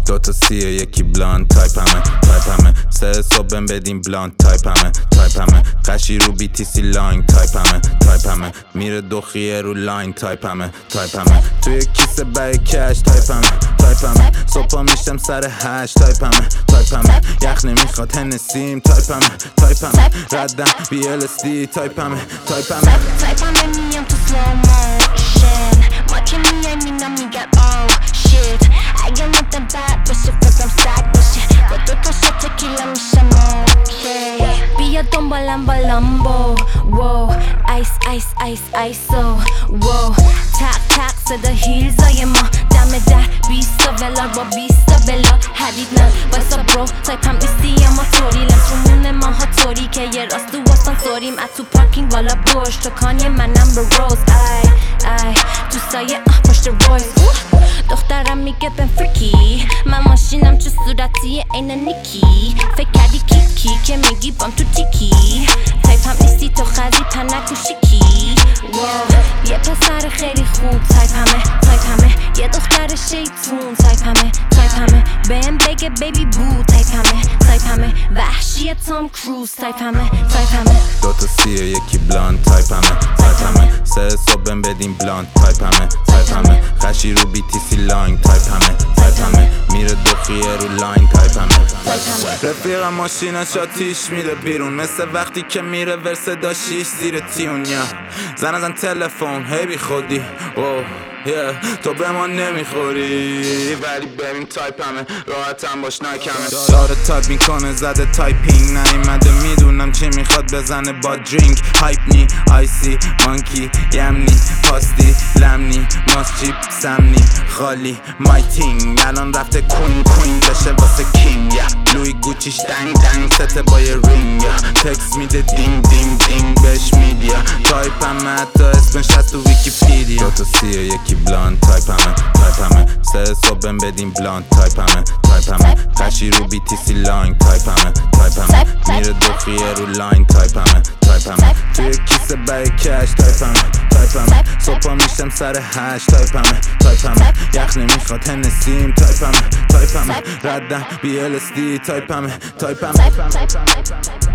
دوتا سیه یکی بلاند تایپمه سه صبح بدیم بلاند تایپمه قشی رو BTC لاین تایپمه میره دوخیه رو لاین تایپمه توی کیسه بای کش تایپمه صبح میشتم سر هش تایپمه یخ نمیخواد هنسیم تایپمه ردم BLSD تایپمه میام تو slow motion ما که میایم اینا میگن oh shit اگه مدن بد بشه فکرم سگ بشه با دوتا شت تکیلا میشم اوکی بیا دنبالم با لامبو wow ایسو wow تق صدا هیلزای ما دم در 20 ولار با 20 بلار حدید نه وایسا برو تایپم نیستی اما طوری لنس رو مونه ماها طوری که یه راست تو آسانسوریم از تو پارکینگ والا برش تو کانی منم به روز ای تو سایه پشت رویز دخترم میگه بن فریکی من ماشینم چه صورتی این نیکی فکر کردی کیکی که میگی بام تو تیکی تایپم نیستی تو خزی پنک و شیکی یه پسر خیلی خوب تایپمه یه دختر شیطون تایپمه بهم بگه بیبی بو تایپمه وحشی تام کروز تایپمه دوتا سیه یکی بلاند تایپمه سه صبح بدیم بلاند تایپمه قشی رو BTC لاین تایپمه میره دوخیه رو لاین تایپمه رفیقم ماشینش آتیش میده بیرون مثل وقتی که میره ورس داشیش زیر تیونیا زن تلفن هی بی خودی تو به ما نمیخوری ولی ببین تایپمه راحتم باش نکمه داره تایپ میکنه زده تایپینگ نیومده میدونم چی میخواد بزنه با درینک هایپ نی آیسی مانکی یمنی پاستی لمنی ماسچیپ سمنی خالی مایتینگ الان رفته کوین بشه واسه کینگ لوی گوچیش دنگ سته با یه رینگ تکس میده دینگ بهش میدیا تایپمه حتی اسمش هست تو ویکیپیدیا دوتا سیه یکی بلاند تایپمه سه صبح بدیم بلاند تایپمه قشی رو BTC لاین تایپمه میره دوخیه رو لاین تایپمه توی کیسه بای کش تایپمه صبح میشتم سر هش تایپمه یخ نمیخواد هنسیم تایپمه ردم BLSD تایپمه